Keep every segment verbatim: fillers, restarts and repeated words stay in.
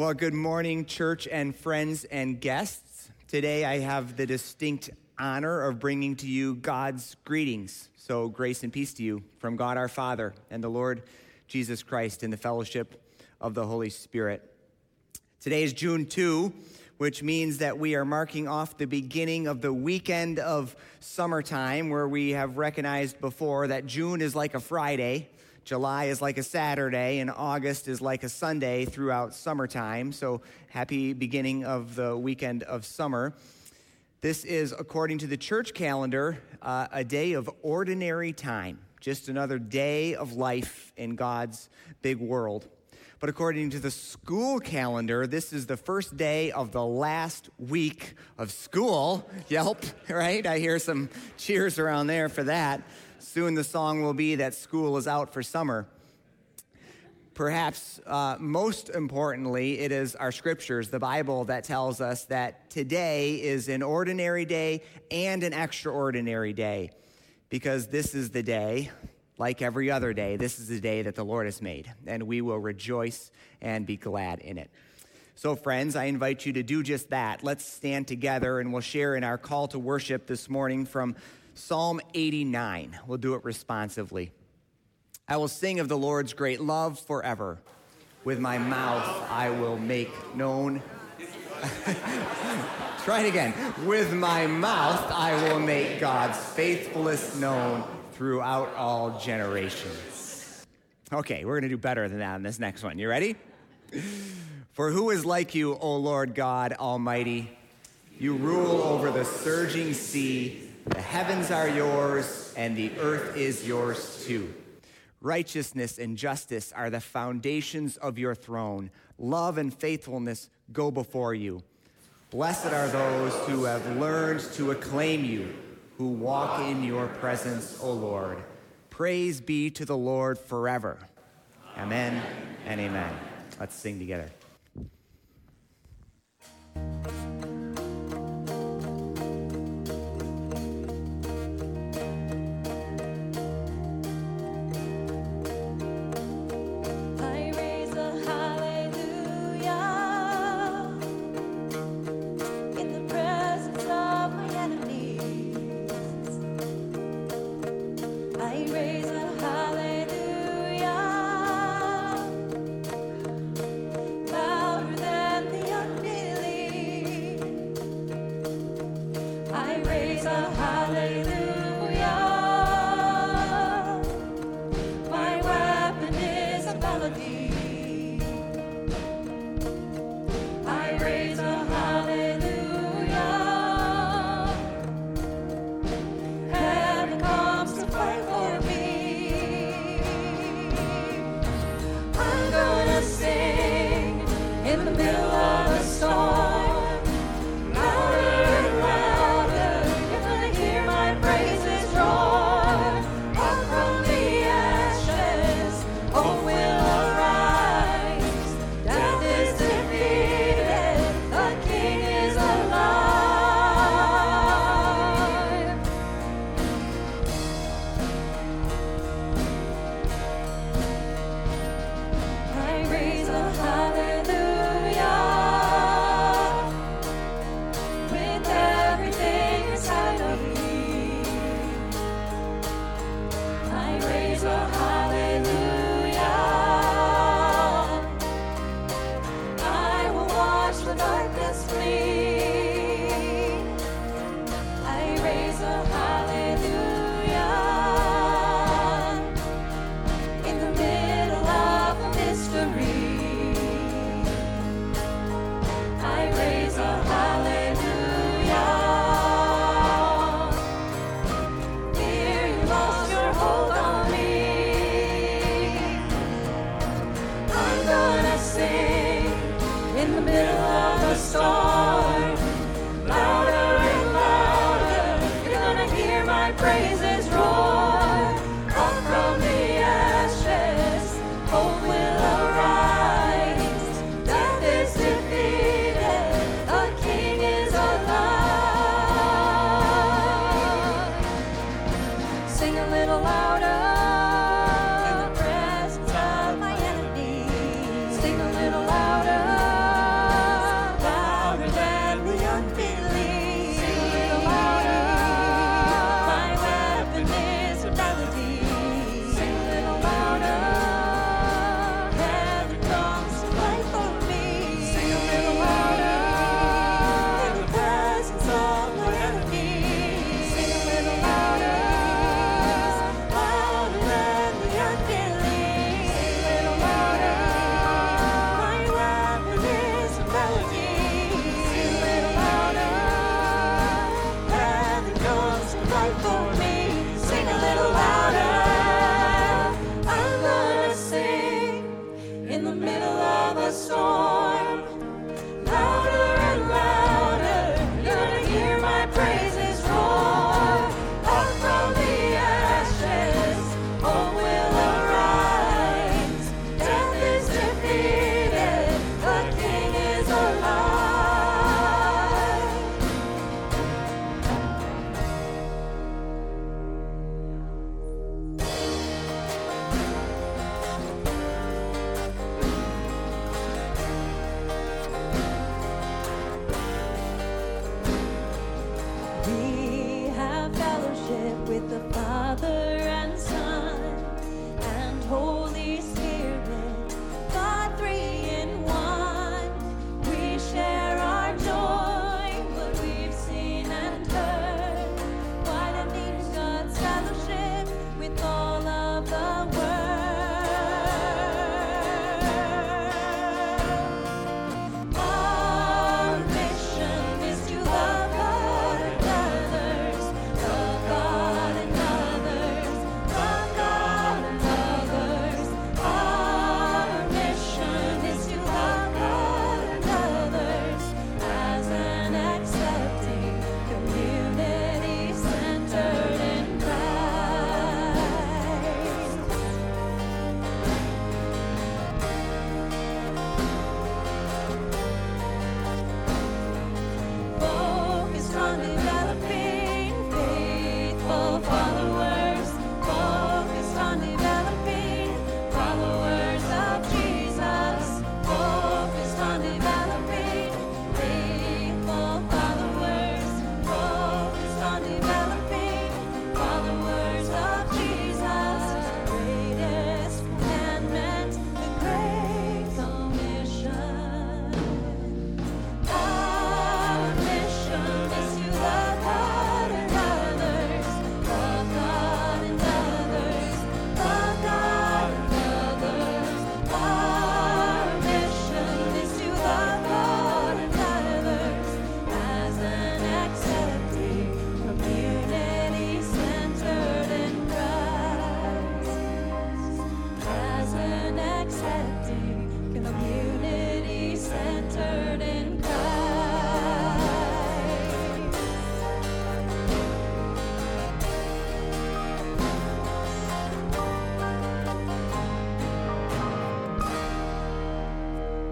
Well, good morning, church and friends and guests. Today I have the distinct honor of bringing to you God's greetings. So grace and peace to you from God our Father and the Lord Jesus Christ in the fellowship of the Holy Spirit. Today is June second, which means that we are marking off the beginning of the weekend of summertime, where we have recognized before that June is like a Friday, July is like a Saturday, and August is like a Sunday throughout summertime. So happy beginning of the weekend of summer. This is, according to the church calendar, uh, a day of ordinary time, just another day of life in God's big world. But according to the school calendar, this is the first day of the last week of school. Yelp, right? I hear some cheers around there for that. Soon the song will be that school is out for summer. Perhaps uh, most importantly, it is our scriptures, the Bible, that tells us that today is an ordinary day and an extraordinary day, because this is the day, like every other day, this is the day that the Lord has made, and we will rejoice and be glad in it. So, friends, I invite you to do just that. Let's stand together, and we'll share in our call to worship this morning from Psalm eighty-nine. We'll do it responsively. I will sing of the Lord's great love forever. With my mouth I will make known. Try it again. With my mouth I will make God's faithfulness known throughout all generations. Okay, we're going to do better than that in this next one. You ready? For who is like you, O Lord God Almighty? You rule over the surging sea. The heavens are yours, and the earth is yours too. Righteousness and justice are the foundations of your throne. Love and faithfulness go before you. Blessed are those who have learned to acclaim you, who walk in your presence, O Lord. Praise be to the Lord forever. Amen and amen. Let's sing together. Louder and louder, you're gonna hear my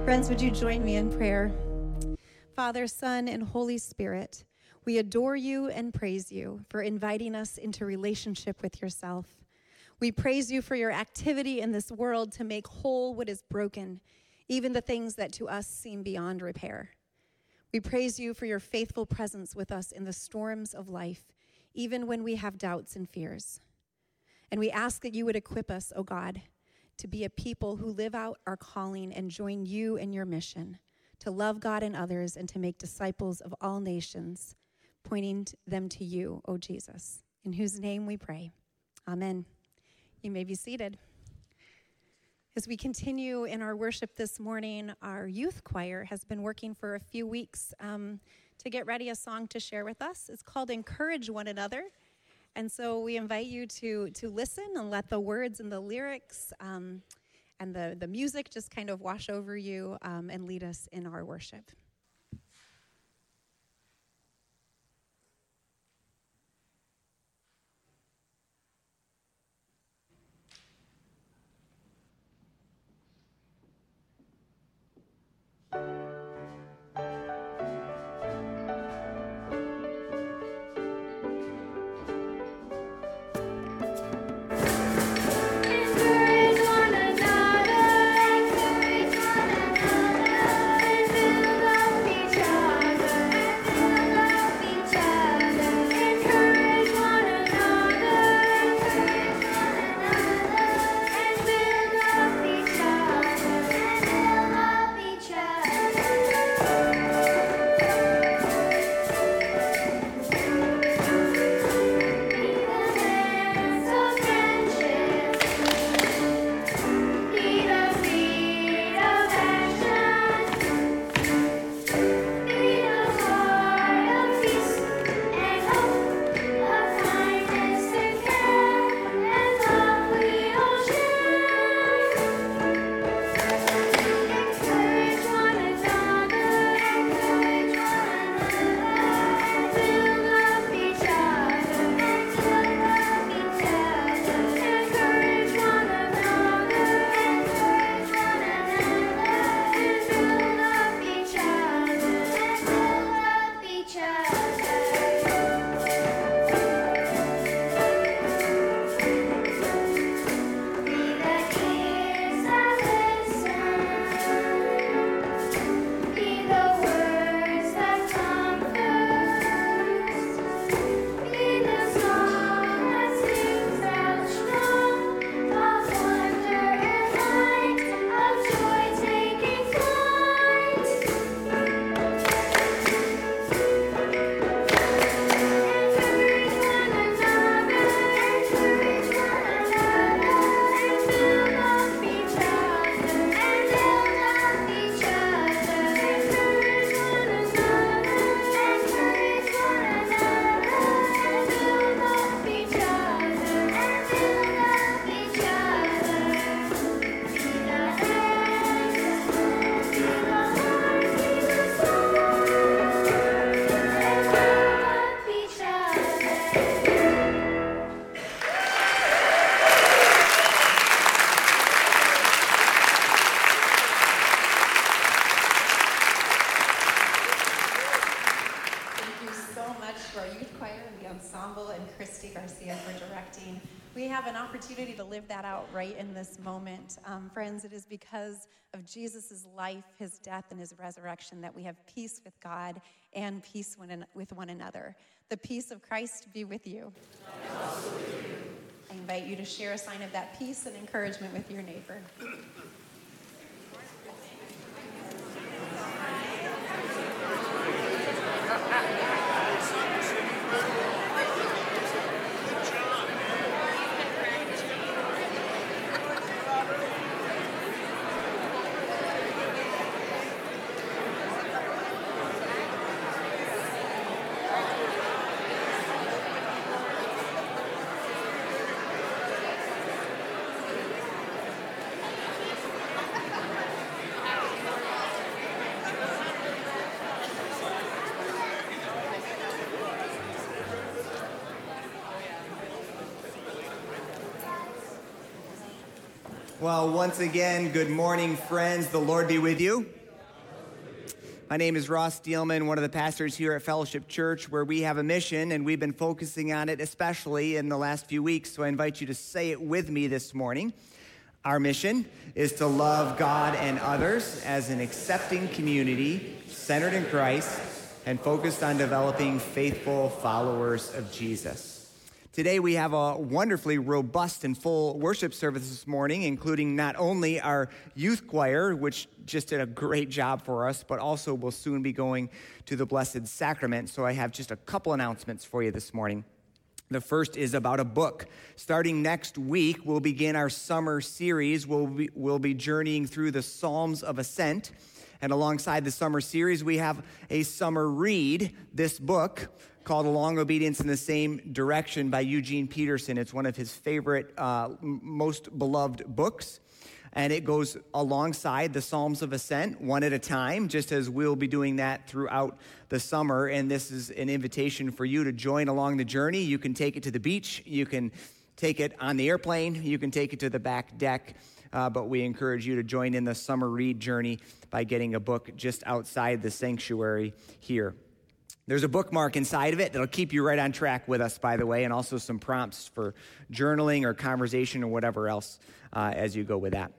Friends, would you join me in prayer? Father, Son, and Holy Spirit, we adore you and praise you for inviting us into relationship with yourself. We praise you for your activity in this world to make whole what is broken, even the things that to us seem beyond repair. We praise you for your faithful presence with us in the storms of life, even when we have doubts and fears. And we ask that you would equip us, O God, to be a people who live out our calling and join you in your mission, to love God and others and to make disciples of all nations, pointing them to you, O Jesus, in whose name we pray. Amen. You may be seated. As we continue in our worship this morning, our youth choir has been working for a few weeks um, to get ready a song to share with us. It's called Encourage One Another. And so we invite you to, to listen and let the words and the lyrics um, and the, the music just kind of wash over you um, and lead us in our worship. To live that out right in this moment. Um, friends, it is because of Jesus' life, his death, and his resurrection that we have peace with God and peace one, with one another. The peace of Christ be with you. I invite you to share a sign of that peace and encouragement with your neighbor. Well, once again, good morning, friends. The Lord be with you. My name is Ross Steelman, one of the pastors here at Fellowship Church, where we have a mission, and we've been focusing on it especially in the last few weeks, so I invite you to say it with me this morning. Our mission is to love God and others as an accepting community centered in Christ and focused on developing faithful followers of Jesus. Today we have a wonderfully robust and full worship service this morning, including not only our youth choir, which just did a great job for us, but also will soon be going to the Blessed Sacrament. So I have just a couple announcements for you this morning. The first is about a book. Starting next week, we'll begin our summer series. We'll be, we'll be journeying through the Psalms of Ascent. And alongside the summer series, we have a summer read, this book called Along Obedience in the Same Direction by Eugene Peterson. It's one of his favorite, uh, most beloved books. And it goes alongside the Psalms of Ascent, one at a time, just as we'll be doing that throughout the summer. And this is an invitation for you to join along the journey. You can take it to the beach. You can take it on the airplane. You can take it to the back deck. Uh, but we encourage you to join in the summer read journey by getting a book just outside the sanctuary here. There's a bookmark inside of it that'll keep you right on track with us, by the way, and also some prompts for journaling or conversation or whatever else uh, as you go with that.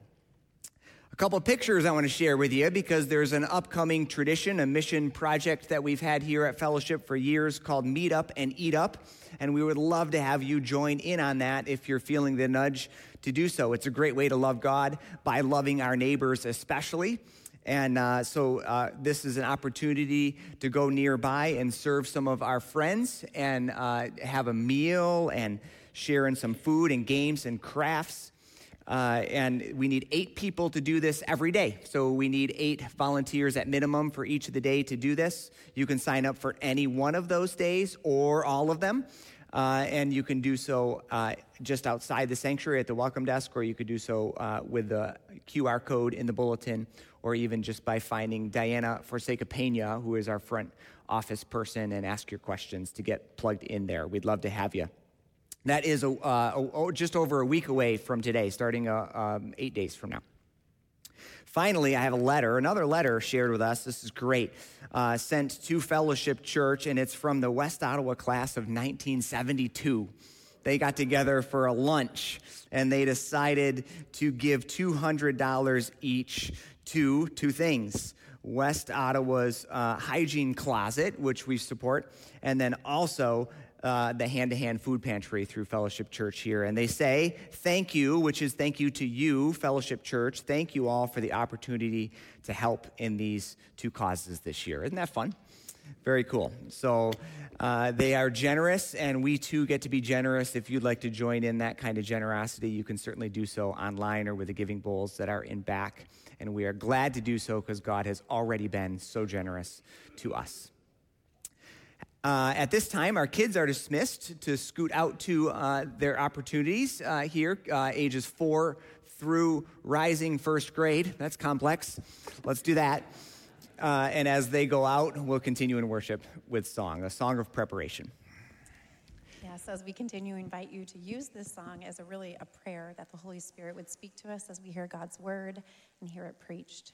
A couple of pictures I want to share with you because there's an upcoming tradition, a mission project that we've had here at Fellowship for years called Meet Up and Eat Up, and we would love to have you join in on that if you're feeling the nudge to do so. It's a great way to love God by loving our neighbors especially. And uh, so uh, this is an opportunity to go nearby and serve some of our friends and uh, have a meal and share in some food and games and crafts. Uh, and we need eight people to do this every day. So we need eight volunteers at minimum for each of the day to do this. You can sign up for any one of those days or all of them. Uh, and you can do so uh, just outside the sanctuary at the welcome desk, or you could do so uh, with the Q R code in the bulletin, or even just by finding Diana Forseca Pena, who is our front office person, and ask your questions to get plugged in there. We'd love to have you. That is a, uh, a, just over a week away from today, starting uh, um, eight days from now. Finally, I have a letter, another letter shared with us. This is great, uh, sent to Fellowship Church, and it's from the West Ottawa class of nineteen seventy-two. They got together for a lunch, and they decided to give two hundred dollars each to two things. West Ottawa's uh, hygiene closet, which we support, and then also Uh, the hand-to-hand food pantry through Fellowship Church here. And they say, thank you, which is thank you to you, Fellowship Church. Thank you all for the opportunity to help in these two causes this year. Isn't that fun? Very cool. So uh, they are generous, and we too get to be generous. If you'd like to join in that kind of generosity, you can certainly do so online or with the giving bowls that are in back. And we are glad to do so because God has already been so generous to us. Uh, at this time, our kids are dismissed to scoot out to uh, their opportunities uh, here, uh, ages four through rising first grade. That's complex. Let's do that. Uh, and as they go out, we'll continue in worship with song, a song of preparation. Yes, as we continue, I invite you to use this song as a really a prayer that the Holy Spirit would speak to us as we hear God's word and hear it preached.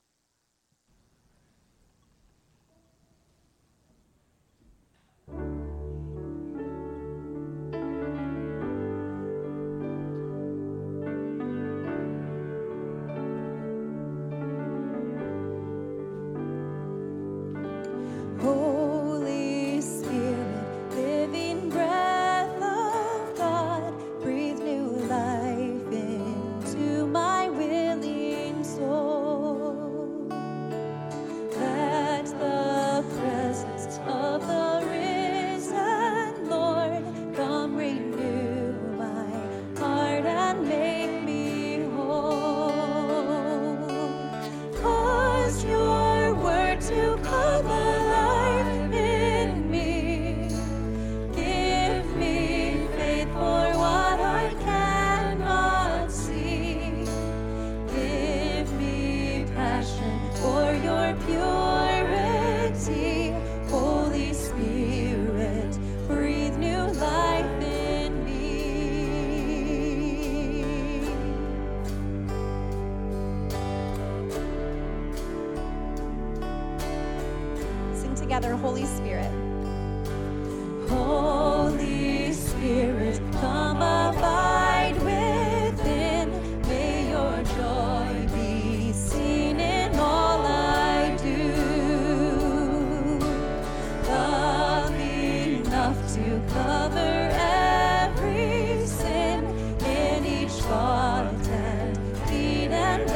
Holy Spirit, living breath of God, breathe new life into my willing soul. together, Holy Spirit. Holy Spirit, come abide within. May your joy be seen in all I do. Love enough to cover every sin in each thought and deed and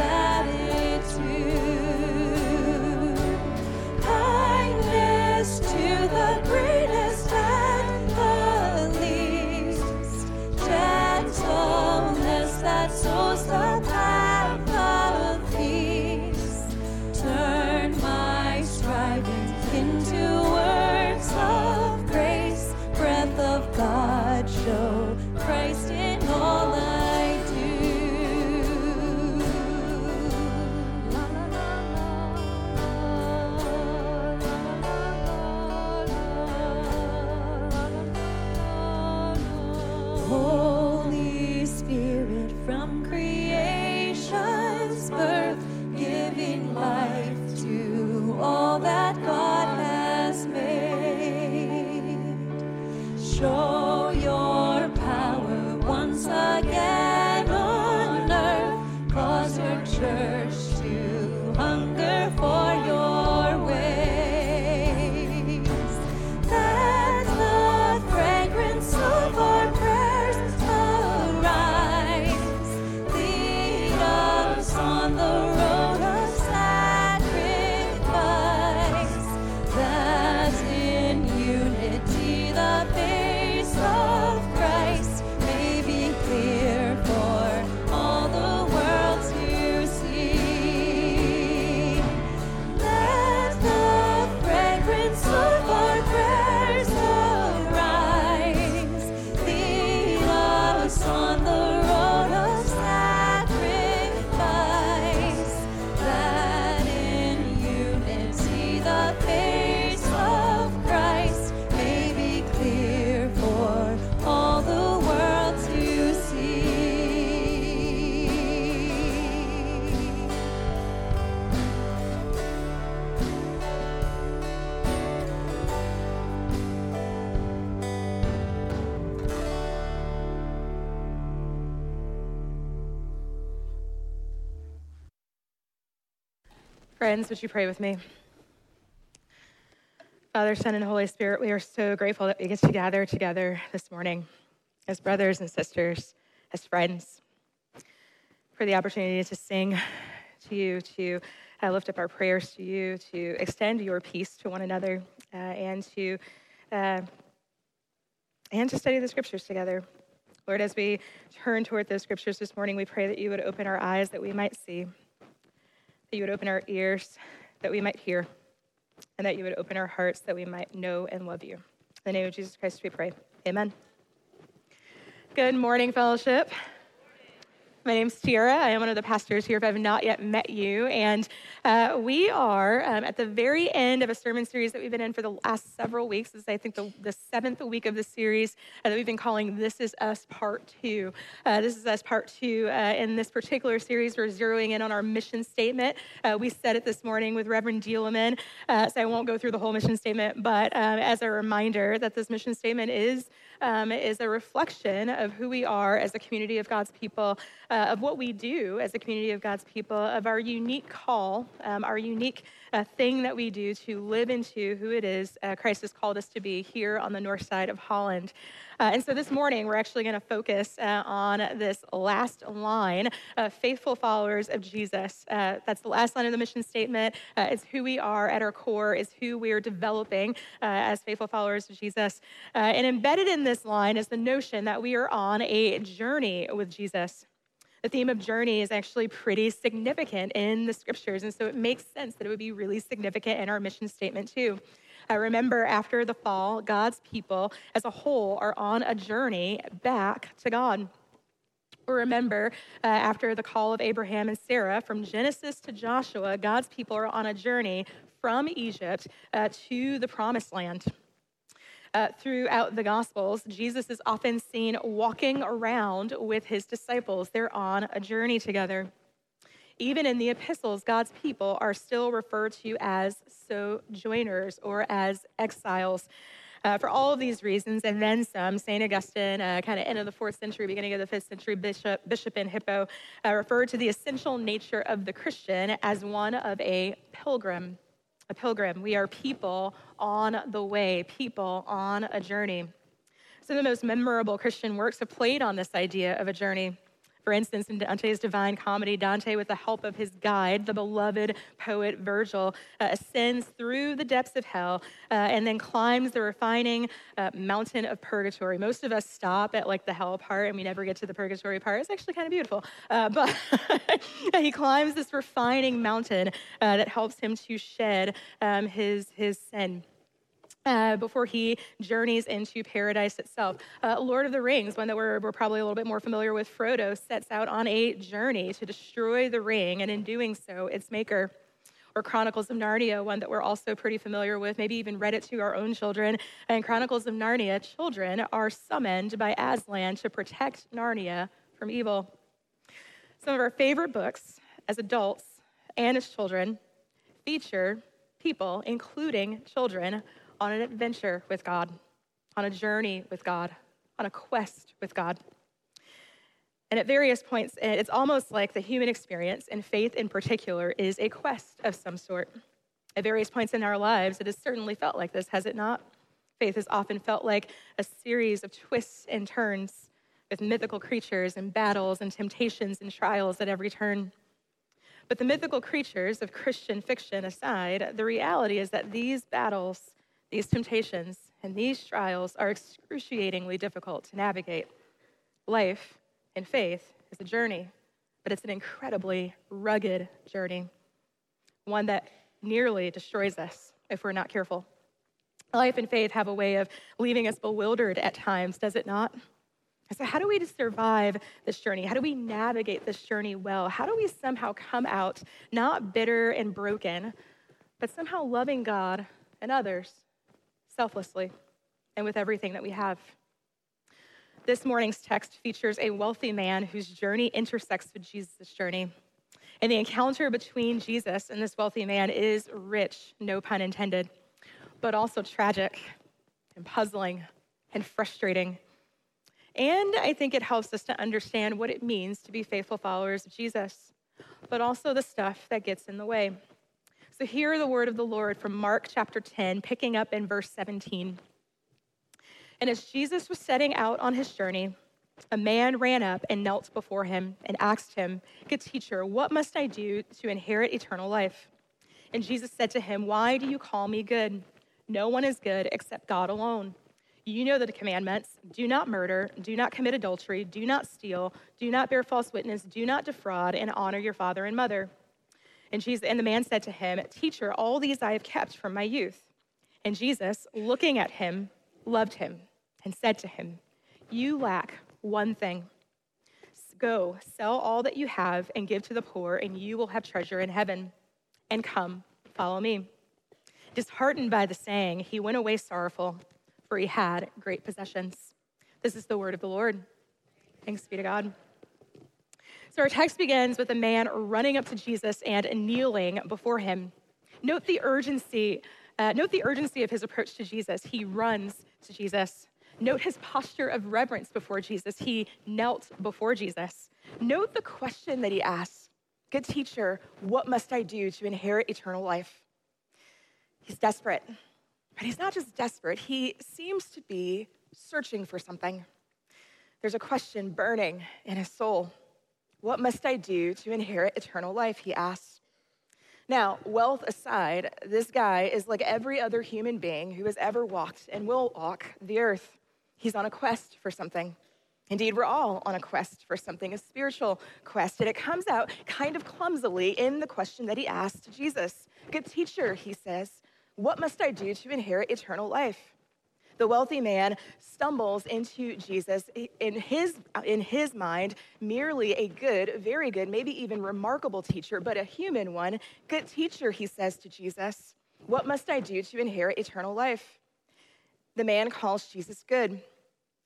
attitude. Kindness to the greatest and the least. Gentleness that sows the path of peace. Turn my striving into words of grace. Breath of God, show Christ in all I do. La, la, la, la, la, la, la. Holy Spirit, from creation's birth, giving life to all that God has made. Show your power once again on earth. Cause your church to hunger for your ways. Let the fragrance of our prayers arise. Lead us on the road of sacrifice. That in unity the face of Christ may be clear for all the world to see. Let the fragrance of our prayers arise. Lead us on the road of sacrifice. That in unity the face of Christ may be clear for all the world to see. Friends, would you pray with me? Father, Son, and Holy Spirit, we are so grateful that we get to gather together this morning as brothers and sisters, as friends, for the opportunity to sing to you, to uh, lift up our prayers to you, to extend your peace to one another, uh, and to uh, and to study the scriptures together. Lord, as we turn toward those scriptures this morning, we pray that you would open our eyes that we might see, that you would open our ears that we might hear, and that you would open our hearts that we might know and love you. In the name of Jesus Christ, we pray. Amen. Good morning, fellowship. My name's Tiara. I am one of the pastors here if I have not yet met you. And uh, we are um, at the very end of a sermon series that we've been in for the last several weeks. This is, I think, the, the seventh week of the series uh, that we've been calling This Is Us Part Two. Uh, this is Us Part Two. Uh, in this particular series, we're zeroing in on our mission statement. Uh, we said it this morning with Reverend Dieleman, uh, so I won't go through the whole mission statement, but um, as a reminder that this mission statement is Um, is a reflection of who we are as a community of God's people, uh, of what we do as a community of God's people, of our unique call, um, our unique uh, thing that we do to live into who it is uh, Christ has called us to be here on the north side of Holland. Uh, and so this morning, we're actually going to focus uh, on this last line, uh, faithful followers of Jesus. Uh, that's the last line of the mission statement. Uh, it's who we are at our core, is who we're developing uh, as faithful followers of Jesus. Uh, and embedded in this line is the notion that we are on a journey with Jesus. The theme of journey is actually pretty significant in the scriptures, and so it makes sense that it would be really significant in our mission statement too. I remember after the fall, God's people as a whole are on a journey back to God. Or remember, uh, after the call of Abraham and Sarah, from Genesis to Joshua, God's people are on a journey from Egypt uh, to the promised land. Uh, throughout the Gospels, Jesus is often seen walking around with his disciples. They're on a journey together. Even in the epistles, God's people are still referred to as sojourners or as exiles. Uh, for all of these reasons, and then some, Saint Augustine, uh, kind of end of the fourth century, beginning of the fifth century bishop, bishop in Hippo, uh, referred to the essential nature of the Christian as one of a pilgrim. A pilgrim. We are people on the way, people on a journey. Some of the most memorable Christian works have played on this idea of a journey. For instance, in Dante's Divine Comedy, Dante, with the help of his guide, the beloved poet Virgil, uh, ascends through the depths of hell uh, and then climbs the refining uh, mountain of purgatory. Most of us stop at like the hell part and we never get to the purgatory part. It's actually kind of beautiful. Uh, but he climbs this refining mountain uh, that helps him to shed um, his, his sin. Uh, before he journeys into paradise itself. Uh, Lord of the Rings, one that we're, we're probably a little bit more familiar with, Frodo, sets out on a journey to destroy the ring, and in doing so, its maker. Or Chronicles of Narnia, one that we're also pretty familiar with, maybe even read it to our own children. And Chronicles of Narnia, children are summoned by Aslan to protect Narnia from evil. Some of our favorite books as adults and as children feature people, including children, on an adventure with God, on a journey with God, on a quest with God. And at various points, it's almost like the human experience, and faith in particular, is a quest of some sort. At various points in our lives, it has certainly felt like this, has it not? Faith has often felt like a series of twists and turns with mythical creatures and battles and temptations and trials at every turn. But the mythical creatures of Christian fiction aside, the reality is that these battles, these temptations, and these trials are excruciatingly difficult to navigate. Life in faith is a journey, but it's an incredibly rugged journey, one that nearly destroys us if we're not careful. Life and faith have a way of leaving us bewildered at times, does it not? So how do we survive this journey? How do we navigate this journey well? How do we somehow come out not bitter and broken, but somehow loving God and others selflessly and with everything that we have? This morning's text features a wealthy man whose journey intersects with Jesus' journey. And the encounter between Jesus and this wealthy man is rich, no pun intended, but also tragic and puzzling and frustrating. And I think it helps us to understand what it means to be faithful followers of Jesus, but also the stuff that gets in the way. So hear the word of the Lord from Mark chapter ten, picking up in verse seventeen. And as Jesus was setting out on his journey, a man ran up and knelt before him and asked him, "Good teacher, what must I do to inherit eternal life?" And Jesus said to him, "Why do you call me good? No one is good except God alone. You know the commandments: do not murder, do not commit adultery, do not steal, do not bear false witness, do not defraud, and honor your father and mother." And Jesus, and the man said to him, "Teacher, all these I have kept from my youth." And Jesus, looking at him, loved him and said to him, "You lack one thing. Go, sell all that you have and give to the poor, and you will have treasure in heaven. And come, follow me." Disheartened by the saying, he went away sorrowful, for he had great possessions. This is the word of the Lord. Thanks be to God. So our text begins with a man running up to Jesus and kneeling before him. Note the urgency, uh, note the urgency of his approach to Jesus. He runs to Jesus. Note his posture of reverence before Jesus. He knelt before Jesus. Note the question that he asks. "Good teacher, what must I do to inherit eternal life?" He's desperate, but he's not just desperate. He seems to be searching for something. There's a question burning in his soul. "What must I do to inherit eternal life?" he asks. Now, wealth aside, this guy is like every other human being who has ever walked and will walk the earth. He's on a quest for something. Indeed, we're all on a quest for something, a spiritual quest, and it comes out kind of clumsily in the question that he asks to Jesus. "Good teacher," he says, "what must I do to inherit eternal life?" The wealthy man stumbles into Jesus, in his, in his mind, merely a good, very good, maybe even remarkable teacher, but a human one. "Good teacher," he says to Jesus, "what must I do to inherit eternal life?" The man calls Jesus good.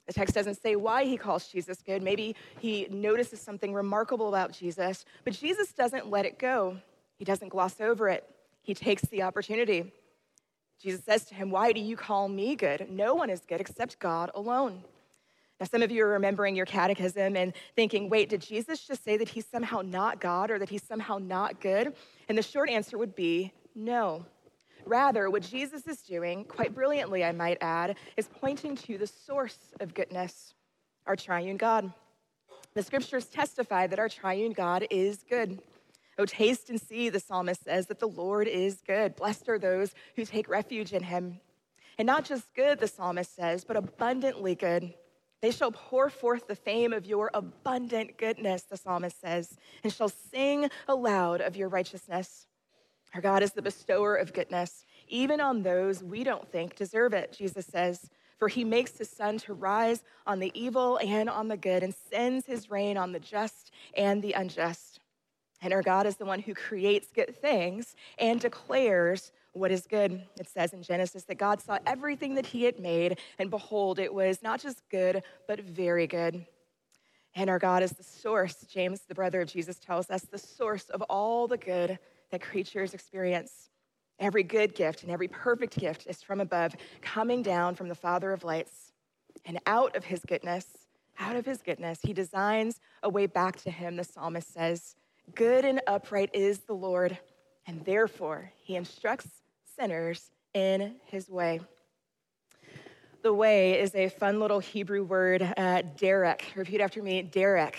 The text doesn't say why he calls Jesus good. Maybe he notices something remarkable about Jesus, but Jesus doesn't let it go. He doesn't gloss over it. He takes the opportunity. Jesus says to him, "Why do you call me good? No one is good except God alone." Now, some of you are remembering your catechism and thinking, wait, did Jesus just say that he's somehow not God or that he's somehow not good? And the short answer would be no. Rather, what Jesus is doing, quite brilliantly, I might add, is pointing to the source of goodness, our triune God. The scriptures testify that our triune God is good. "Oh, taste and see," the psalmist says, "that the Lord is good. Blessed are those who take refuge in him." And not just good, the psalmist says, but abundantly good. "They shall pour forth the fame of your abundant goodness," the psalmist says, "and shall sing aloud of your righteousness." Our God is the bestower of goodness, even on those we don't think deserve it, Jesus says. "For he makes his sun to rise on the evil and on the good, and sends his rain on the just and the unjust." And our God is the one who creates good things and declares what is good. It says in Genesis that God saw everything that he had made, and behold, it was not just good, but very good. And our God is the source, James, the brother of Jesus, tells us, the source of all the good that creatures experience. Every good gift and every perfect gift is from above, coming down from the Father of lights. And out of his goodness, out of his goodness, he designs a way back to him, the psalmist says. "Good and upright is the Lord, and therefore he instructs sinners in his way." The way is a fun little Hebrew word, uh, derek. Repeat after me, derek.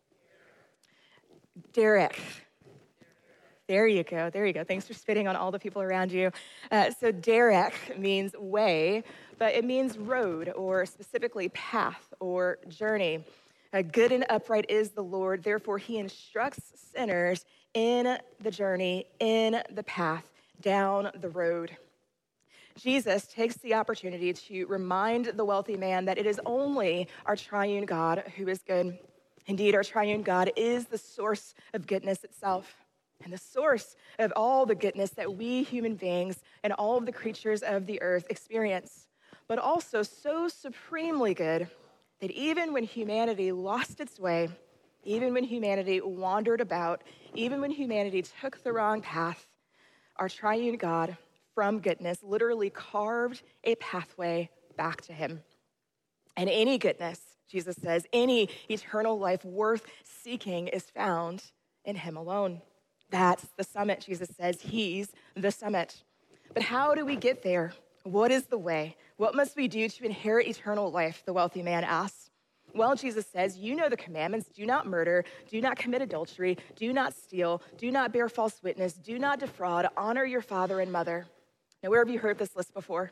Derek. There you go, there you go. Thanks for spitting on all the people around you. Uh, so derek means way, but it means road, or specifically path or journey. Uh, good and upright is the Lord, therefore he instructs sinners in the journey, in the path, down the road. Jesus takes the opportunity to remind the wealthy man that it is only our triune God who is good. Indeed, our triune God is the source of goodness itself, and the source of all the goodness that we human beings and all of the creatures of the earth experience, but also so supremely good that even when humanity lost its way, even when humanity wandered about, even when humanity took the wrong path, our triune God, from goodness, literally carved a pathway back to him. And any goodness, Jesus says, any eternal life worth seeking is found in him alone. That's the summit, Jesus says. He's the summit. But how do we get there? What is the way? What must we do to inherit eternal life? The wealthy man asks. Well, Jesus says, you know the commandments. Do not murder. Do not commit adultery. Do not steal. Do not bear false witness. Do not defraud. Honor your father and mother. Now, where have you heard this list before?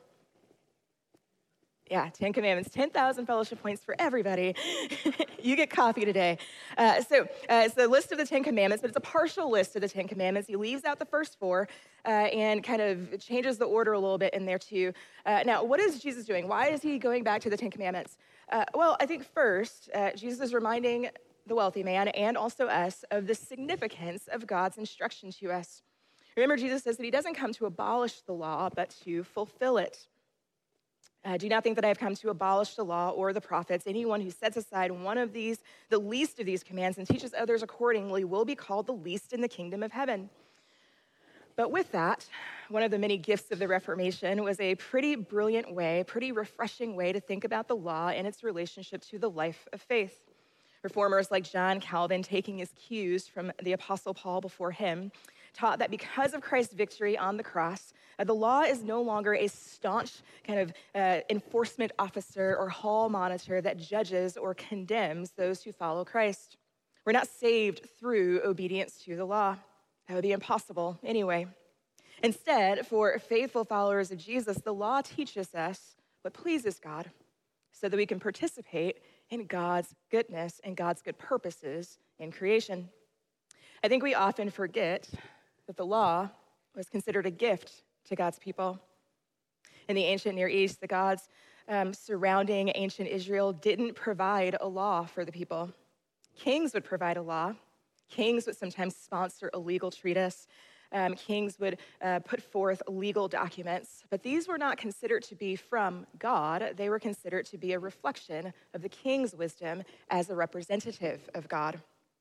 Yeah, Ten Commandments, ten thousand fellowship points for everybody. You get coffee today. Uh, so uh, it's the list of the Ten Commandments, but it's a partial list of the Ten Commandments. He leaves out the first four uh, and kind of changes the order a little bit in there too. Uh, now, what is Jesus doing? Why is he going back to the Ten Commandments? Uh, well, I think first, uh, Jesus is reminding the wealthy man and also us of the significance of God's instruction to us. Remember, Jesus says that he doesn't come to abolish the law, but to fulfill it. Uh, do not think that I have come to abolish the law or the prophets. Anyone who sets aside one of these, the least of these commands, and teaches others accordingly will be called the least in the kingdom of heaven. But with that, one of the many gifts of the Reformation was a pretty brilliant way, pretty refreshing way to think about the law and its relationship to the life of faith. Reformers like John Calvin, taking his cues from the Apostle Paul before him, taught that because of Christ's victory on the cross, uh, the law is no longer a staunch kind of uh, enforcement officer or hall monitor that judges or condemns those who follow Christ. We're not saved through obedience to the law. That would be impossible anyway. Instead, for faithful followers of Jesus, the law teaches us what pleases God so that we can participate in God's goodness and God's good purposes in creation. I think we often forget that the law was considered a gift to God's people. In the ancient Near East, the gods um, surrounding ancient Israel didn't provide a law for the people. Kings would provide a law. Kings would sometimes sponsor a legal treatise. um, kings would uh, put forth legal documents, but these were not considered to be from God. They were considered to be a reflection of the king's wisdom as a representative of God.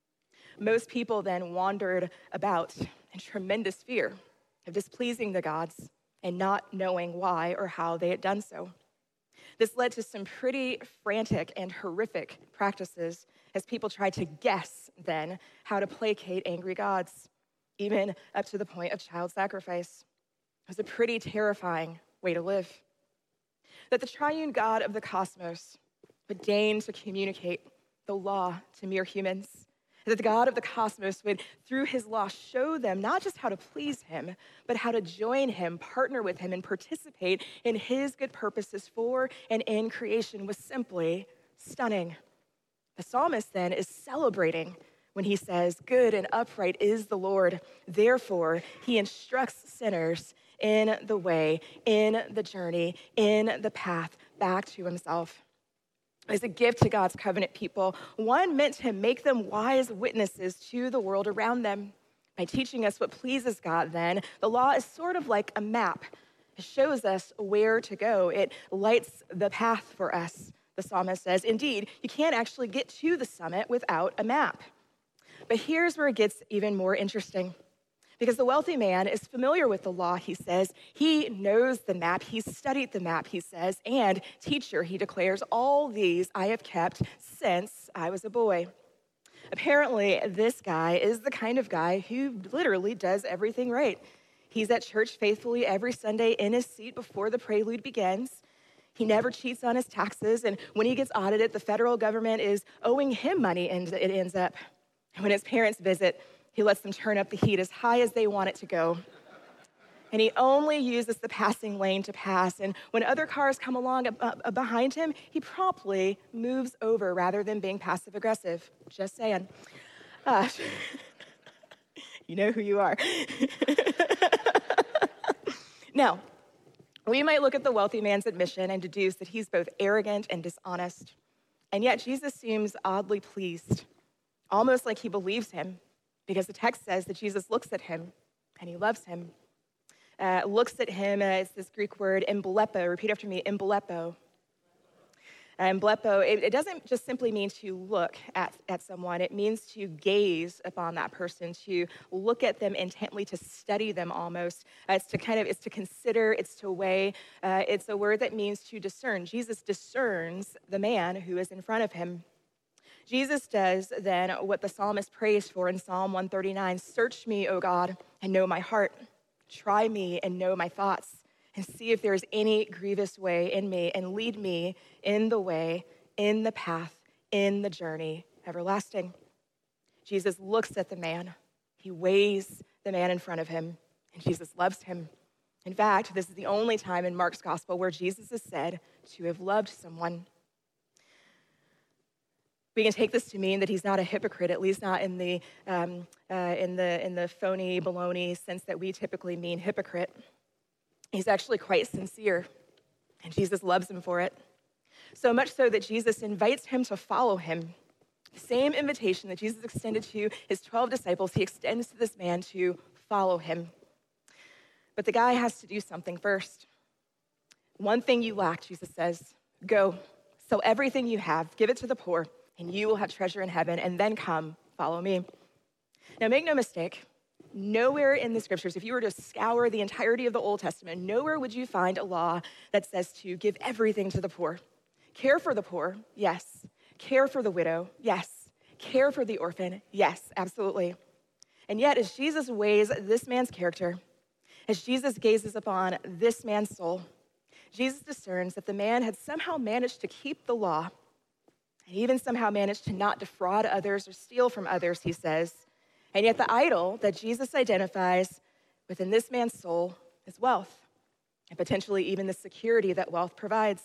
Most people then wandered about in tremendous fear of displeasing the gods and not knowing why or how they had done so. This led to some pretty frantic and horrific practices as people tried to guess then how to placate angry gods, even up to the point of child sacrifice. It was a pretty terrifying way to live. That the triune God of the cosmos would deign to communicate the law to mere humans, that the God of the cosmos would, through his law, show them not just how to please him, but how to join him, partner with him, and participate in his good purposes for and in creation was simply stunning. The psalmist then is celebrating when he says, "Good and upright is the Lord. Therefore, he instructs sinners in the way, in the journey, in the path back to himself." As a gift to God's covenant people, one meant to make them wise witnesses to the world around them. By teaching us what pleases God then, the law is sort of like a map. It shows us where to go. It lights the path for us, the psalmist says. Indeed, you can't actually get to the summit without a map. But here's where it gets even more interesting. Because the wealthy man is familiar with the law, he says. He knows the map. He's studied the map, he says. And teacher, he declares, all these I have kept since I was a boy. Apparently, this guy is the kind of guy who literally does everything right. He's at church faithfully every Sunday in his seat before the prelude begins. He never cheats on his taxes. And when he gets audited, the federal government is owing him money, and it ends up. And when his parents visit, he lets them turn up the heat as high as they want it to go. And he only uses the passing lane to pass. And when other cars come along uh, behind him, he promptly moves over rather than being passive aggressive. Just saying. Uh, you know who you are. Now, we might look at the wealthy man's admission and deduce that he's both arrogant and dishonest. And yet Jesus seems oddly pleased, almost like he believes him. Because the text says that Jesus looks at him and he loves him. Uh, looks at him, uh, it's this Greek word, emblepo. Repeat after me, emblepo. Uh, emblepo, it, it doesn't just simply mean to look at, at someone. It means to gaze upon that person, to look at them intently, to study them almost. Uh, it's to kind of, it's to consider, it's to weigh. Uh, it's a word that means to discern. Jesus discerns the man who is in front of him. Jesus does then what the psalmist prays for in Psalm one thirty-nine. Search me, O God, and know my heart. Try me and know my thoughts, and see if there is any grievous way in me, and lead me in the way, in the path, in the journey everlasting. Jesus looks at the man. He weighs the man in front of him, and Jesus loves him. In fact, this is the only time in Mark's gospel where Jesus is said to have loved someone. We can take this to mean that he's not a hypocrite, at least not in the um, uh, in the in the phony, baloney sense that we typically mean hypocrite. He's actually quite sincere, and Jesus loves him for it. So much so that Jesus invites him to follow him. The same invitation that Jesus extended to his twelve disciples, he extends to this man to follow him. But the guy has to do something first. One thing you lack, Jesus says, go, sell everything you have, give it to the poor, and you will have treasure in heaven, and then come, follow me. Now, make no mistake, nowhere in the scriptures, if you were to scour the entirety of the Old Testament, nowhere would you find a law that says to give everything to the poor. Care for the poor, yes. Care for the widow, yes. Care for the orphan, yes, absolutely. And yet, as Jesus weighs this man's character, as Jesus gazes upon this man's soul, Jesus discerns that the man had somehow managed to keep the law, and even somehow managed to not defraud others or steal from others, he says. And yet the idol that Jesus identifies within this man's soul is wealth, and potentially even the security that wealth provides.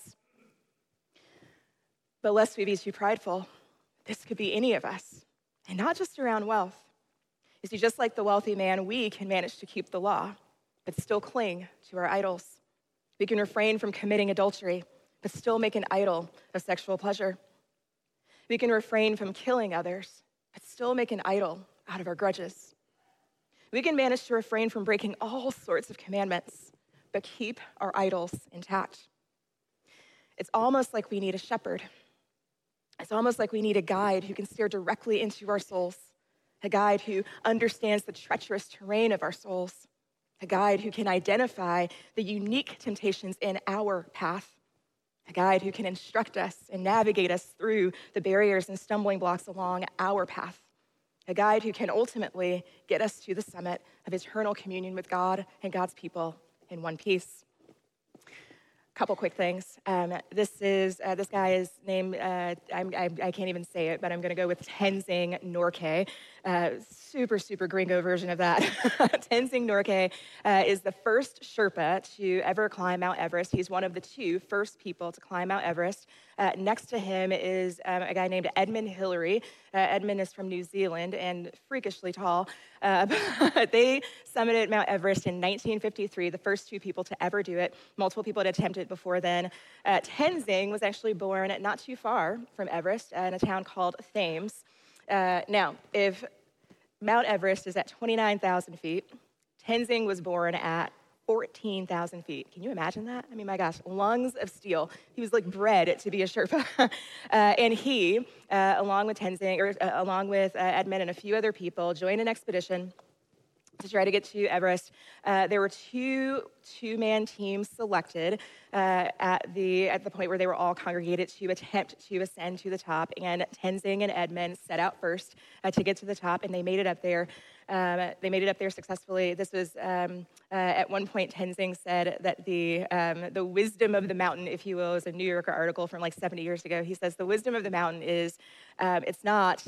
But lest we be too prideful, this could be any of us, and not just around wealth. You see, just like the wealthy man, we can manage to keep the law, but still cling to our idols. We can refrain from committing adultery, but still make an idol of sexual pleasure. We can refrain from killing others, but still make an idol out of our grudges. We can manage to refrain from breaking all sorts of commandments, but keep our idols intact. It's almost like we need a shepherd. It's almost like we need a guide who can steer directly into our souls, a guide who understands the treacherous terrain of our souls, a guide who can identify the unique temptations in our path, a guide who can instruct us and navigate us through the barriers and stumbling blocks along our path, a guide who can ultimately get us to the summit of eternal communion with God and God's people in one piece. Couple quick things. Um, this is uh, this guy is named. Uh, I'm, I, I can't even say it, but I'm going to go with Tenzing Norgay. Uh, super super gringo version of that. Tenzing Norgay uh, is the first Sherpa to ever climb Mount Everest. He's one of the two first people to climb Mount Everest. Uh, next to him is um, a guy named Edmund Hillary. Uh, Edmund is from New Zealand and freakishly tall. Uh, but they summited Mount Everest in nineteen fifty-three, the first two people to ever do it. Multiple people had attempted before then. Uh, Tenzing was actually born not too far from Everest uh, in a town called Thames. Uh, now, if Mount Everest is at twenty-nine thousand feet, Tenzing was born at fourteen thousand feet. Can you imagine that? I mean, my gosh, lungs of steel. He was like bred to be a Sherpa. uh, and he, uh, along with Tenzing, or uh, along with uh, Edmund and a few other people, joined an expedition to try to get to Everest. Uh, there were two two-man teams selected uh, at the at the point where they were all congregated to attempt to ascend to the top. And Tenzing and Edmund set out first uh, to get to the top, and they made it up there. Um, they made it up there successfully. This was, um, uh, at one point, Tenzing said that the um, the wisdom of the mountain, if you will, is a New Yorker article from like seventy years ago. He says the wisdom of the mountain is, um, it's not,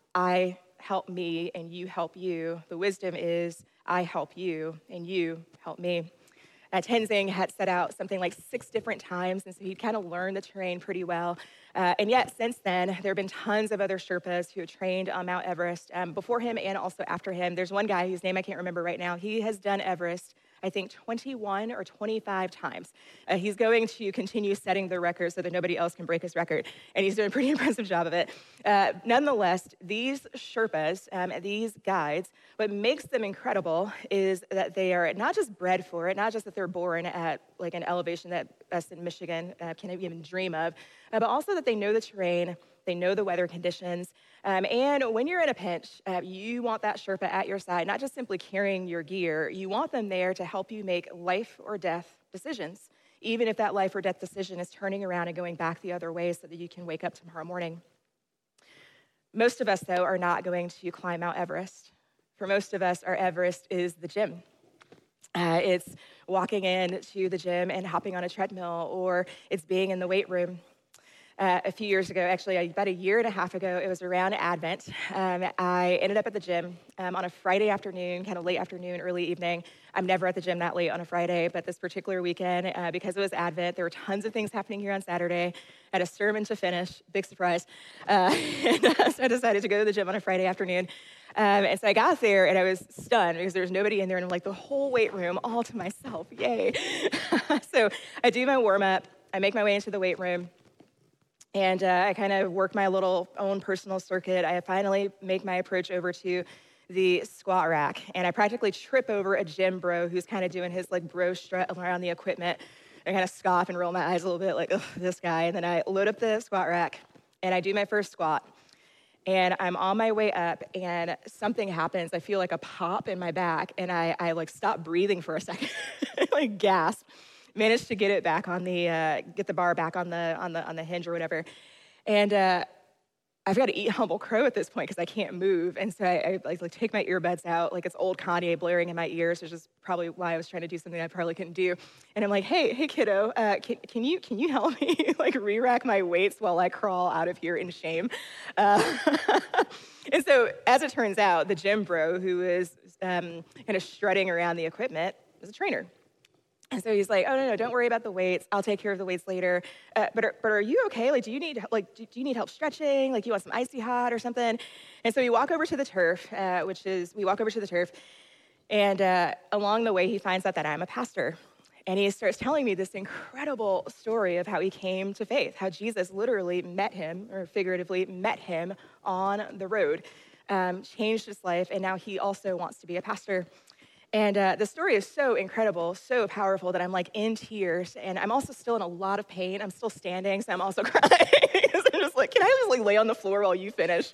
I help me and you help you. The wisdom is, I help you and you help me. Uh, Tenzing had set out something like six different times, and so he'd kind of learned the terrain pretty well. Uh, and yet, since then, there have been tons of other Sherpas who have trained on Mount Everest um, before him and also after him. There's one guy whose name I can't remember right now. He has done Everest, I think, twenty-one or twenty-five times. Uh, he's going to continue setting the record so that nobody else can break his record, and he's doing a pretty impressive job of it. Uh, nonetheless, these Sherpas, um, these guides, what makes them incredible is that they are not just bred for it, not just that they're born at like an elevation that us in Michigan uh, can't even dream of, uh, but also that they know the terrain, they know the weather conditions, um, and when you're in a pinch, uh, you want that Sherpa at your side, not just simply carrying your gear, you want them there to help you make life or death decisions, even if that life or death decision is turning around and going back the other way so that you can wake up tomorrow morning. Most of us, though, are not going to climb Mount Everest. For most of us, our Everest is the gym. Uh, it's walking in to the gym and hopping on a treadmill, or it's being in the weight room. Uh, a few years ago, actually about a year and a half ago, it was around Advent. Um, I ended up at the gym um, on a Friday afternoon, kind of late afternoon, early evening. I'm never at the gym that late on a Friday, but this particular weekend, uh, because it was Advent, there were tons of things happening here on Saturday. I had a sermon to finish, big surprise. Uh, and uh, so I decided to go to the gym on a Friday afternoon. Um, and so I got there and I was stunned because there was nobody in there, and I'm like, the whole weight room all to myself, yay. So I do my warm up, I make my way into the weight room, and uh, I kind of work my little own personal circuit. I finally make my approach over to the squat rack, and I practically trip over a gym bro who's kind of doing his like bro strut around the equipment. I kind of scoff and roll my eyes a little bit like, oh, this guy. And then I load up the squat rack and I do my first squat. And I'm on my way up and something happens. I feel like a pop in my back, and I, I like stop breathing for a second, like gasp. Managed to get it back on the, uh, get the bar back on the on the on the hinge or whatever. And uh, I've got to eat Humble Crow at this point because I can't move. And so I, I like, like take my earbuds out, like it's old Kanye blaring in my ears, which is probably why I was trying to do something I probably couldn't do. And I'm like, hey, hey kiddo, uh, can, can you can you help me like re-rack my weights while I crawl out of here in shame? Uh, and so as it turns out, the gym bro who is um, kind of strutting around the equipment is a trainer. And so he's like, oh, no, no, don't worry about the weights. I'll take care of the weights later. Uh, but, are, but are you okay? Like, do you need like do, do you need help stretching? Like, you want some icy hot or something? And so we walk over to the turf, uh, which is, we walk over to the turf. And uh, along the way, he finds out that I'm a pastor. And he starts telling me this incredible story of how he came to faith, how Jesus literally met him, or figuratively met him on the road. um, changed his life, and now he also wants to be a pastor. And uh, the story is so incredible, so powerful that I'm like in tears, and I'm also still in a lot of pain. I'm still standing, so I'm also crying. So I'm just like, can I just like lay on the floor while you finish?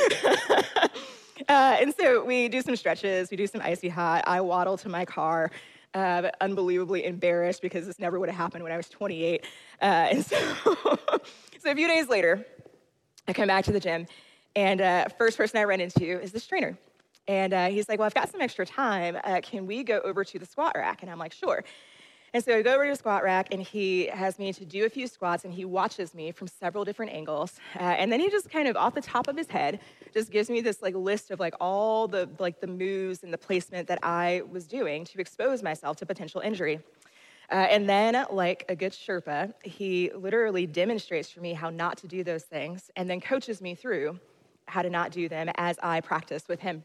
uh, and so we do some stretches, we do some icy hot. I waddle to my car, uh, unbelievably embarrassed because this never would have happened when I was twenty-eight. Uh, and so, so a few days later, I come back to the gym, and uh, first person I run into is this trainer. And uh, he's like, well, I've got some extra time. Uh, can we go over to the squat rack? And I'm like, sure. And so I go over to the squat rack, and he has me to do a few squats, and he watches me from several different angles. Uh, and then he just kind of, off the top of his head, just gives me this like list of like all the like the moves and the placement that I was doing to expose myself to potential injury. Uh, and then, like a good Sherpa, he literally demonstrates for me how not to do those things, and then coaches me through how to not do them as I practice with him.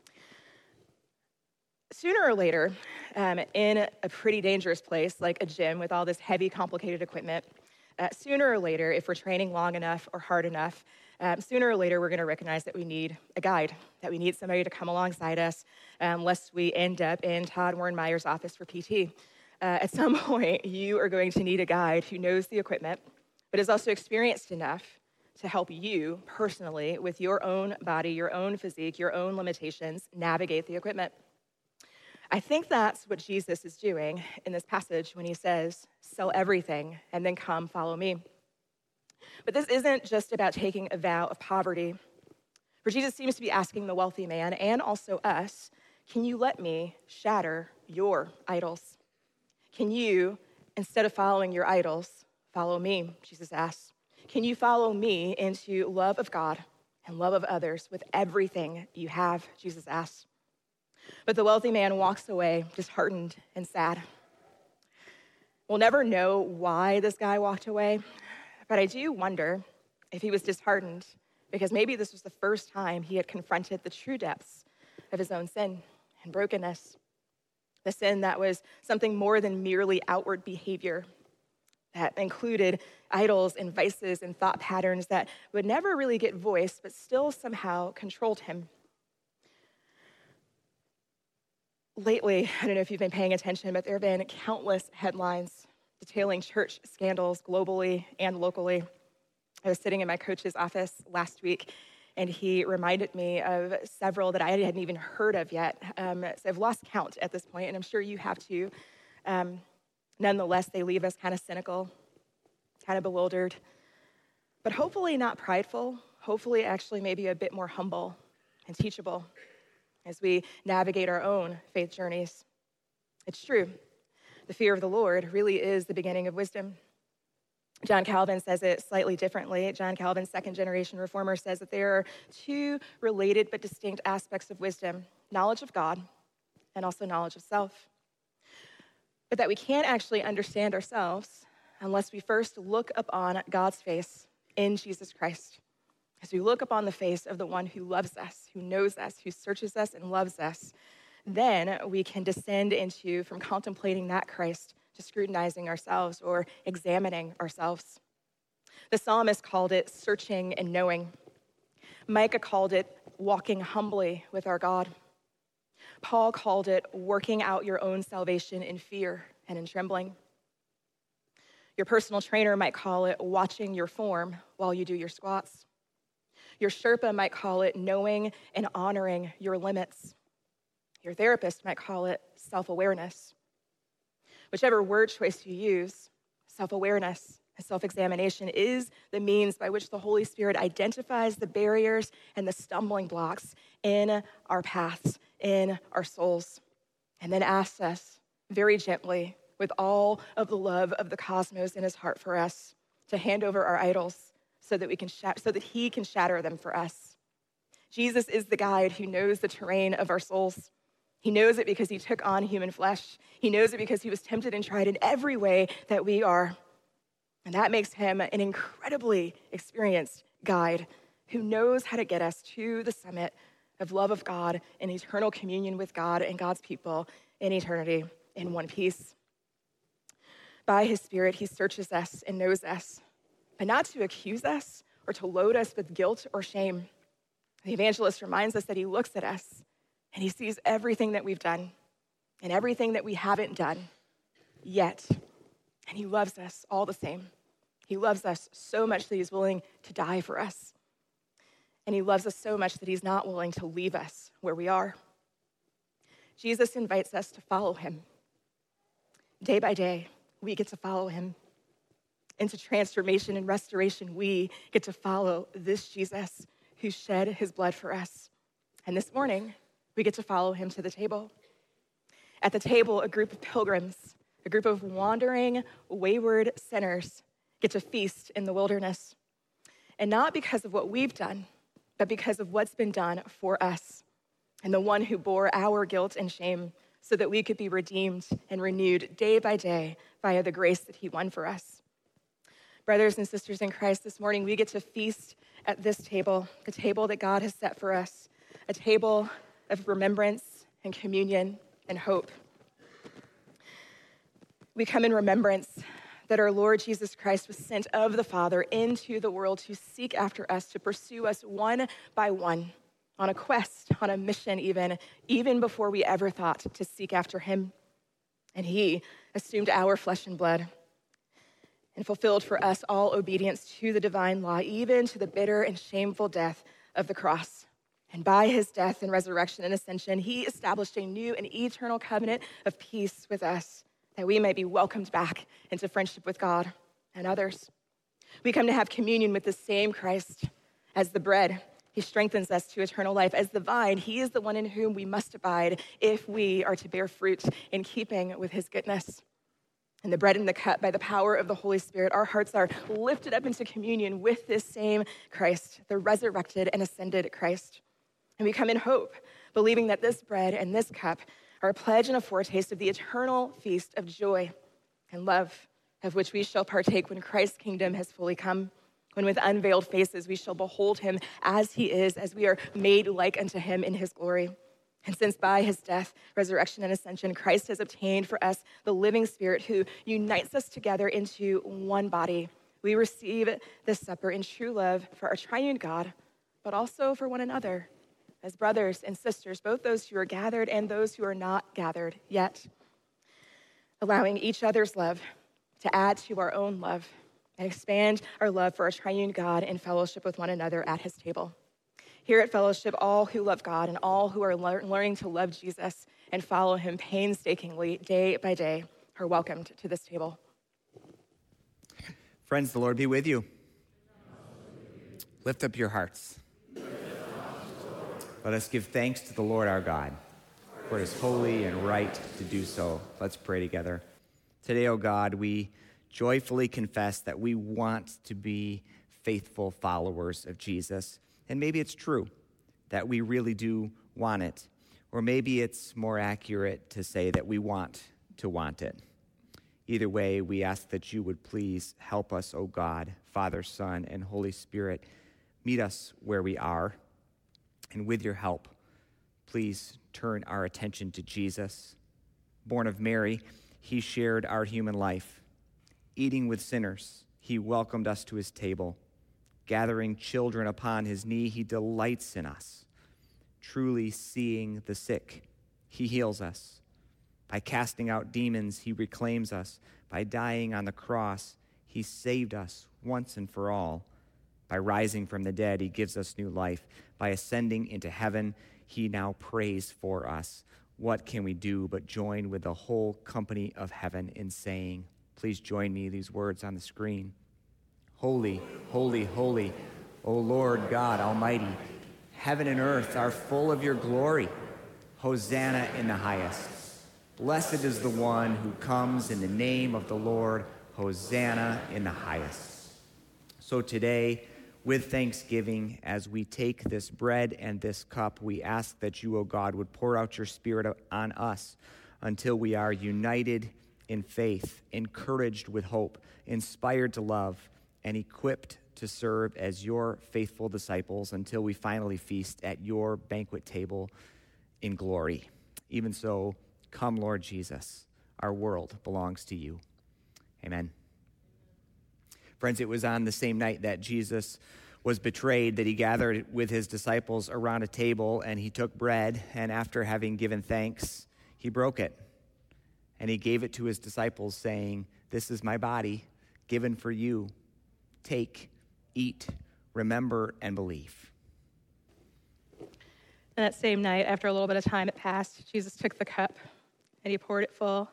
Sooner or later, um, in a pretty dangerous place like a gym with all this heavy, complicated equipment, uh, sooner or later, if we're training long enough or hard enough, um, sooner or later we're going to recognize that we need a guide, that we need somebody to come alongside us, um, lest we end up in Todd Warrenmeyer's office for P T. Uh, at some point, you are going to need a guide who knows the equipment, but is also experienced enough to help you personally with your own body, your own physique, your own limitations, navigate the equipment. I think that's what Jesus is doing in this passage when he says, sell everything and then come follow me. But this isn't just about taking a vow of poverty. For Jesus seems to be asking the wealthy man and also us, can you let me shatter your idols? Can you, instead of following your idols, follow me, Jesus asks. Can you follow me into love of God and love of others with everything you have, Jesus asks. But the wealthy man walks away disheartened and sad. We'll never know why this guy walked away, but I do wonder if he was disheartened because maybe this was the first time he had confronted the true depths of his own sin and brokenness. The sin that was something more than merely outward behavior, that included idols and vices and thought patterns that would never really get voiced, but still somehow controlled him. Lately, I don't know if you've been paying attention, but there have been countless headlines detailing church scandals globally and locally. I was sitting in my coach's office last week, and he reminded me of several that I hadn't even heard of yet. Um, so I've lost count at this point, and I'm sure you have too. Um, nonetheless, they leave us kind of cynical, kind of bewildered, but hopefully not prideful, hopefully actually maybe a bit more humble and teachable as we navigate our own faith journeys. It's true. The fear of the Lord really is the beginning of wisdom. John Calvin says it slightly differently. John Calvin, second generation reformer, says that there are two related but distinct aspects of wisdom, knowledge of God and also knowledge of self. But that we can't actually understand ourselves unless we first look upon God's face in Jesus Christ. As we look upon the face of the one who loves us, who knows us, who searches us and loves us, then we can descend into, from contemplating that Christ to scrutinizing ourselves or examining ourselves. The psalmist called it searching and knowing. Micah called it walking humbly with our God. Paul called it working out your own salvation in fear and in trembling. Your personal trainer might call it watching your form while you do your squats. Your Sherpa might call it knowing and honoring your limits. Your therapist might call it self-awareness. Whichever word choice you use, self-awareness and self-examination is the means by which the Holy Spirit identifies the barriers and the stumbling blocks in our paths, in our souls, and then asks us very gently, with all of the love of the cosmos in his heart for us, to hand over our idols so that we can shat- so that he can shatter them for us. Jesus is the guide who knows the terrain of our souls. He knows it because he took on human flesh. He knows it because he was tempted and tried in every way that we are. And that makes him an incredibly experienced guide who knows how to get us to the summit of love of God and eternal communion with God and God's people in eternity in one piece. By his Spirit, he searches us and knows us, but not to accuse us or to load us with guilt or shame. The evangelist reminds us that he looks at us and he sees everything that we've done and everything that we haven't done yet. And he loves us all the same. He loves us so much that he's willing to die for us. And he loves us so much that he's not willing to leave us where we are. Jesus invites us to follow him. Day by day, we get to follow him. Into transformation and restoration, we get to follow this Jesus who shed his blood for us. And this morning, we get to follow him to the table. At the table, a group of pilgrims, a group of wandering, wayward sinners get to feast in the wilderness. And not because of what we've done, but because of what's been done for us and the one who bore our guilt and shame so that we could be redeemed and renewed day by day via the grace that he won for us. Brothers and sisters in Christ, this morning we get to feast at this table, the table that God has set for us, a table of remembrance and communion and hope. We come in remembrance that our Lord Jesus Christ was sent of the Father into the world to seek after us, to pursue us one by one, on a quest, on a mission even, even before we ever thought to seek after him. And he assumed our flesh and blood and fulfilled for us all obedience to the divine law, even to the bitter and shameful death of the cross. And by his death and resurrection and ascension, he established a new and eternal covenant of peace with us, that we may be welcomed back into friendship with God and others. We come to have communion with the same Christ. As the bread, he strengthens us to eternal life. As the vine, he is the one in whom we must abide if we are to bear fruit in keeping with his goodness. And the bread and the cup, by the power of the Holy Spirit, our hearts are lifted up into communion with this same Christ, the resurrected and ascended Christ. And we come in hope, believing that this bread and this cup are a pledge and a foretaste of the eternal feast of joy and love, of which we shall partake when Christ's kingdom has fully come, when with unveiled faces we shall behold him as he is, as we are made like unto him in his glory. And since by his death, resurrection, and ascension, Christ has obtained for us the living Spirit who unites us together into one body, we receive this supper in true love for our triune God, but also for one another, as brothers and sisters, both those who are gathered and those who are not gathered yet, allowing each other's love to add to our own love and expand our love for our triune God in fellowship with one another at his table. Here at Fellowship, all who love God and all who are lear- learning to love Jesus and follow him painstakingly day by day are welcomed to this table. Friends, the Lord be with you. Lift up your hearts. Let us give thanks to the Lord our God, for it is holy and right to do so. Let's pray together. Today, O God, we joyfully confess that we want to be faithful followers of Jesus. And maybe it's true that we really do want it. Or maybe it's more accurate to say that we want to want it. Either way, we ask that you would please help us, O God, Father, Son, and Holy Spirit. Meet us where we are. And with your help, please turn our attention to Jesus. Born of Mary, he shared our human life. Eating with sinners, he welcomed us to his table. Gathering children upon his knee, he delights in us. Truly seeing the sick, he heals us. By casting out demons, he reclaims us. By dying on the cross, he saved us once and for all. By rising from the dead, he gives us new life. By ascending into heaven, he now prays for us. What can we do but join with the whole company of heaven in saying, please join me, these words on the screen. Holy, holy, holy, O Lord God Almighty, heaven and earth are full of your glory. Hosanna in the highest. Blessed is the one who comes in the name of the Lord. Hosanna in the highest. So today, with thanksgiving, as we take this bread and this cup, we ask that you, O God, would pour out your Spirit on us until we are united in faith, encouraged with hope, inspired to love, and equipped to serve as your faithful disciples until we finally feast at your banquet table in glory. Even so, come, Lord Jesus. Our world belongs to you. Amen. Friends, it was on the same night that Jesus was betrayed, that he gathered with his disciples around a table, and he took bread, and after having given thanks, he broke it. And he gave it to his disciples, saying, "This is my body, given for you. Take, eat, remember, and believe." And that same night, after a little bit of time had passed, Jesus took the cup, and he poured it full.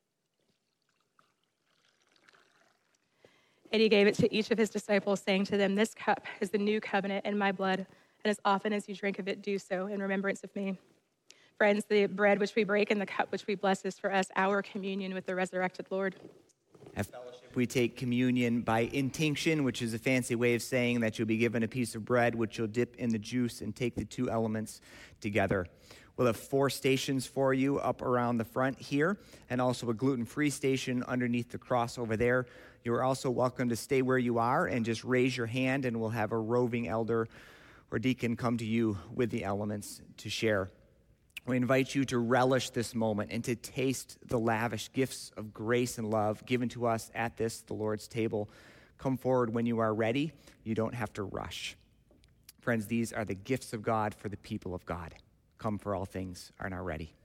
And he gave it to each of his disciples, saying to them, "This cup is the new covenant in my blood, and as often as you drink of it, do so in remembrance of me." Friends, the bread which we break and the cup which we bless is for us our communion with the resurrected Lord. At fellowship, we take communion by intinction, which is a fancy way of saying that you'll be given a piece of bread, which you'll dip in the juice and take the two elements together. We'll have four stations for you up around the front here, and also a gluten-free station underneath the cross over there. You're also welcome to stay where you are and just raise your hand, and we'll have a roving elder or deacon come to you with the elements to share. We invite you to relish this moment and to taste the lavish gifts of grace and love given to us at this, the Lord's table. Come forward when you are ready. You don't have to rush. Friends, these are the gifts of God for the people of God. Come, for all things are now ready.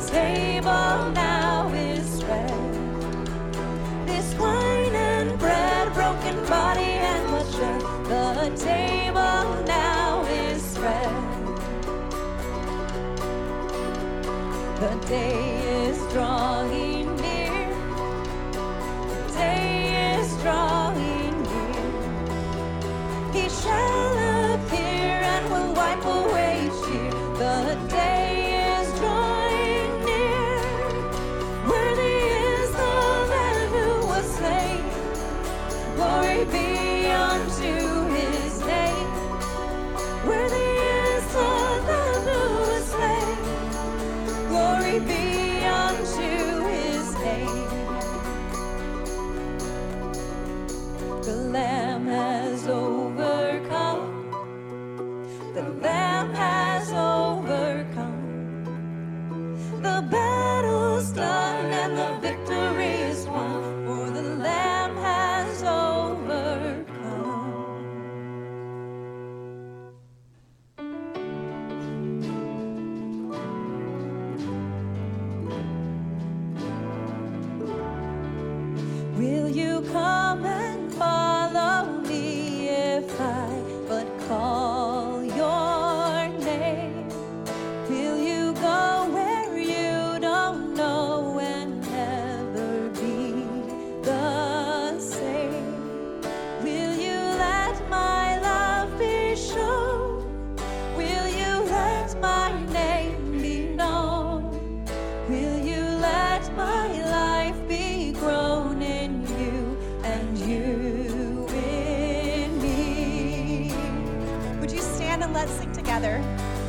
table now is spread. This wine and bread, broken body and blood shed. The table now is spread. The day is drawing near. The day is drawing near. He shall appear and will wipe away tears. The day is drawing near. Worthy is the Lamb who was slain. Glory be unto his name. Worthy is the Lamb who was slain. Glory be unto his name. The Lamb has overcome. The Lamb has overcome. The battle's done and the victory is won. For the Lamb has overcome. Will you come and follow me if I but call your name? Will you go where you don't know and never be the same? Will you let my love be shown? Will you let my name be known? Will you let my life be grown in you and you in me? Would you stand and let's sing together?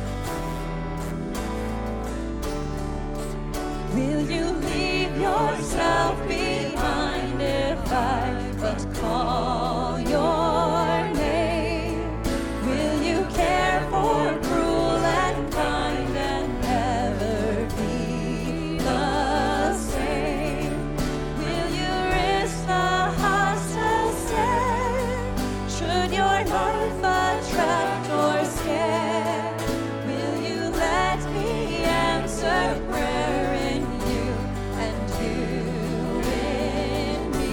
Will you leave yourself behind if I but call your name? Will you care for cruel and kind and never be the same? Will you risk the hostile stare? Should your life attract or scare? Will you let me answer prayer in you and you in me?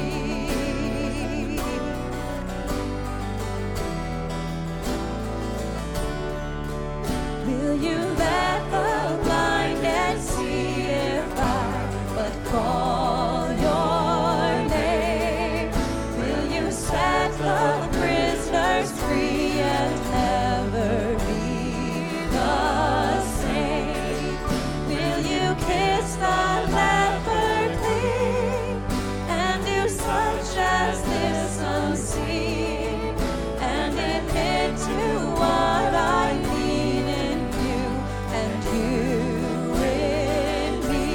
Will you let the blinded see if I but call your name? Will you set the prisoners free and never be the same? Will you kiss the leper clean and do such as this unseen and admit to what I need in you and you in me?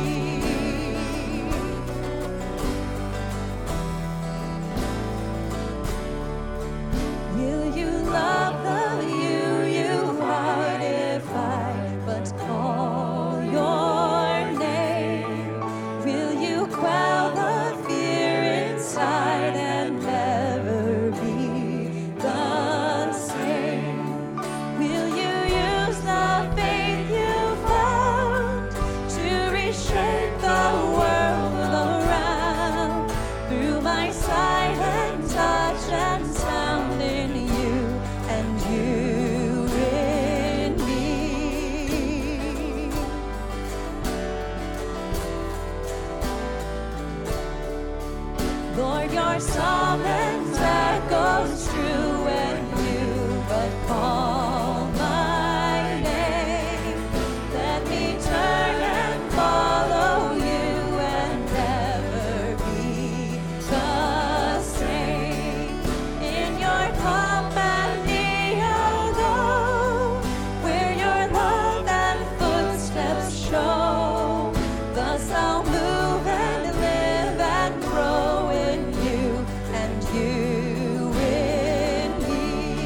Will you love the you you are if I but call your name? Will you quell the fear inside and never be the same? Will you use the faith you found to reshape the world around through my sight and touch and sound in you and you in me? Lord, your summons echoes true when you but call my name. Let me turn and follow you and never be the same. In your company I'll go, where your love and footsteps show. Thus I'll move and live and grow in you and you in me.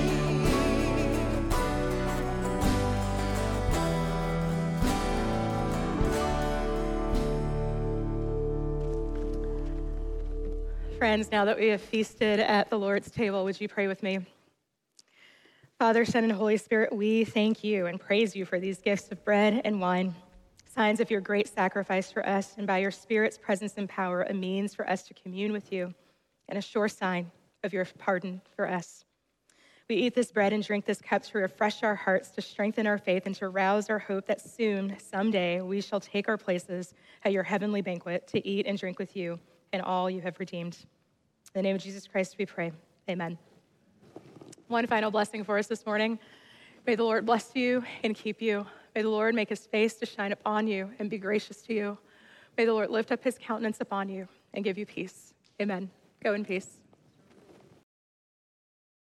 Friends, now that we have feasted at the Lord's table, would you pray with me? Father, Son, and Holy Spirit, we thank you and praise you for these gifts of bread and wine. signs of your great sacrifice for us, and by your Spirit's presence and power, a means for us to commune with you, and a sure sign of your pardon for us. We eat this bread and drink this cup to refresh our hearts, to strengthen our faith, and to rouse our hope that soon, someday, we shall take our places at your heavenly banquet to eat and drink with you and all you have redeemed. In the name of Jesus Christ, we pray. Amen. One final blessing for us this morning. May the Lord bless you and keep you. May the Lord make his face to shine upon you and be gracious to you. May the Lord lift up his countenance upon you and give you peace. Amen. Go in peace.